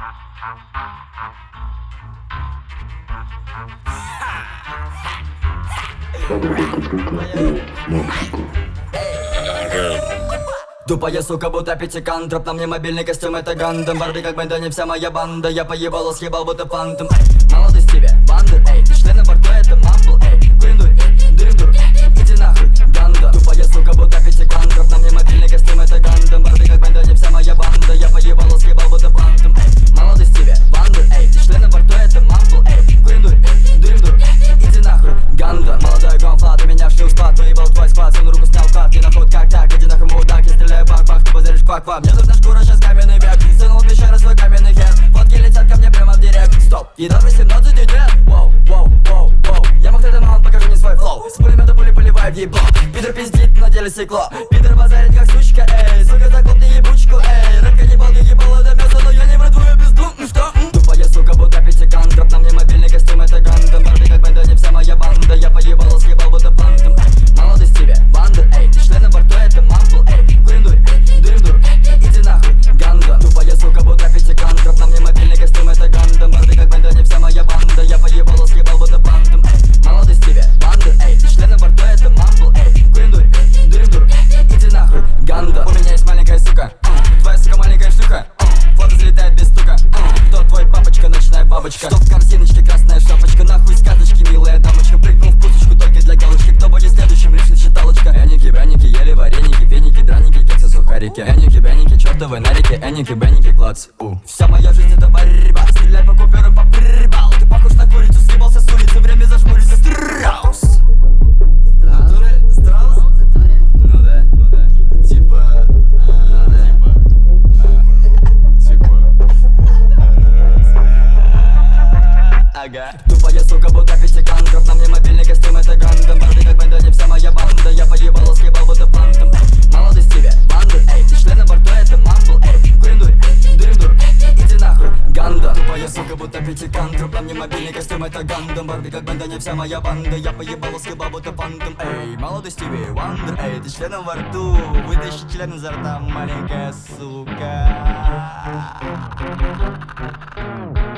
Тупая сука, будто пятикантроп. На мне мобильный костюм, это Гандам. Барби как банда, не вся моя банда. Я поебало съебал, будто фантом. Молодость тебе, бандер, эй. Ты член во рту, это мамбл, эй. Курим-дур, дурим-дур, иди нахуй, ганда. Тупая сука, будто пятикантроп. На мне мобильный костюм, это Гандам. Барби как банда, не вся моя банда. Я поебало съебал, будто фантом. Молодость тебе, бандер, эй. Ты член во рту, это мамбл, эй. Курим-дур, дурим-дур, иди нахуй, ганда. Молодой гонфла, ты меня шил спад. Выебал твой спад, всю руку снял кат. И на ход как так, иди нахуй, мудак. Я стреляю бах-бах, ты базаришь квак-квак. Мне нужна шкура, сейчас каменный век. Сунул в пещеру свой каменный хер. Фотки летят ко мне прямо в директ. Стоп, и даже 18 нет. Воу, воу, воу, воу. Я мог это маунт, покажи мне свой флоу. С пулемета пули поливаю в ебло. Пидор пиздит, на деле стекло. Пидор базарит как сучка, эй. Сука, захлопни ебучку, эй. Рэп каннибал, не ебал, это мясо, но я не вру твою пизду. Ну что? Тупая сука, будто пятикантроп. На мне мобильный костюм, это Гандам. Барби как банда, не вся моя банда. Я поебал, съебал, будто фантом. Молодость тебе, бандер, эй. Ты член во рту, это мамбл, эй. Курим-дур, дурим-дур, иди нахуй, ганда. Тупая сука, будто пятикантроп. На мне мобильный костюм, это Гандам. Барби как банда, не вся моя банда. Я поебал, съебал, будто фантом. Молодость тебе, бандер, эй. Ты член во рту, это мамбл, эй. Курим-дур, дурим-дур, иди нахуй, ганда. У меня есть маленькая сука, твоя сука маленькая шлюха. Фото залетает без стука. Кто твой папочка, ночная бабочка? Что в корзиночке, красная шапочка? Нахуй сказочки, милая дамочка. Прыгнул в кусочку только для галочки. Кто будет следующим, лишь считалочка. Эники, бэники, ели вареники, феники, драники, кексы, сухарики. Эники, бэники, чертовы нарики. Эники, бэники, клац. Вся моя жизнь это борьба. Стреляй по куперам, по прибал. Ты похож на курицу, съебался с улицы. Время зажмуриться, страус. Страус? Ну да, ну да. Типа, ага. Тупая сука, будто пятикантроп. На мне мобильный костюм, это Гандам. Барби как банда, не вся моя банда. Я поебал, съебал, будто фантом. Молодость тебе, бандер, эй. Ты член во рту, это мамбл, эй. Курим-дур, дурим-дур, иди нахуй, ганда. Тупая сука, будто пятикантроп. На мне мобильный костюм, это Гандам. Барби как банда, не вся моя банда. Я поебал, съебал, будто фантом, эй. Молодость тебе, вандер, эй. Ты членом во рту. Вытащи член изо рта, маленькая сука.